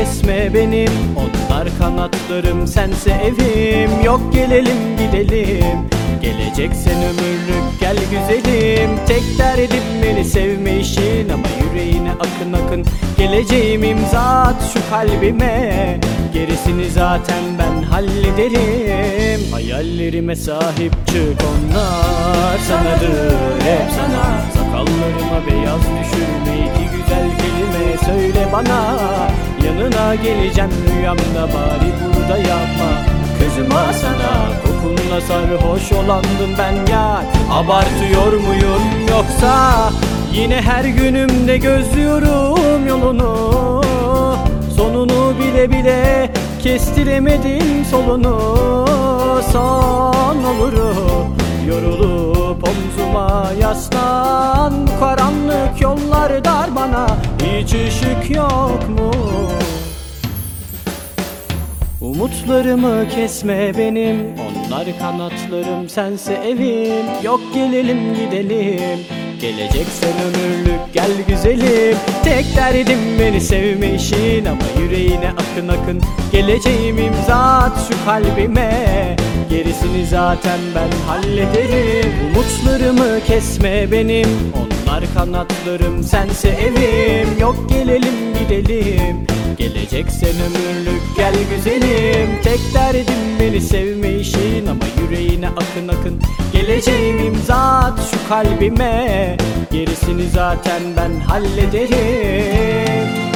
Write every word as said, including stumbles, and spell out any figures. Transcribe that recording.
kesme benim, onlar kanatlarım sense evim. Yok gelelim gidelim, geleceksen ömürlük gel güzelim. Tek derdim beni sevme işin, ama yüreğine akın akın geleceğim imza at şu kalbime. Gerisini zaten ben hallederim. Hayallerime sahip çık, onlar sanadır hep sana. Sakallarıma beyaz düşürme, iki güzel kelime söyle bana. Yanına geleceğim rüyamda, bari burada yapma. Kızıma sana kokunla sarhoş olandım ben ya. Abartıyor muyum yoksa yine her günümde gözlüyorum yolunu. Sonunu bile bile kestiremedim solunu. Son olurum yorulup omzuma yaslan. Karanlık yollar dar bana, hiç ışık yok mu? Umutlarımı kesme benim, onlar kanatlarım sense evim. Yok gelelim gidelim, geleceksen ömürlük gel güzelim. Tek derdim beni sevme işin, ama yüreğine akın akın geleceğim imza at şu kalbime. Gerisini zaten ben hallederim. Umutlarımı kesme benim, onlar kanatlarım sense evim. Yok gelelim gidelim, geleceksen ömürlük gel güzelim. Tek derdim beni sevme işin, ama yüreğine akın akın geleceğim imza at şu kalbime. Gerisini zaten ben hallederim.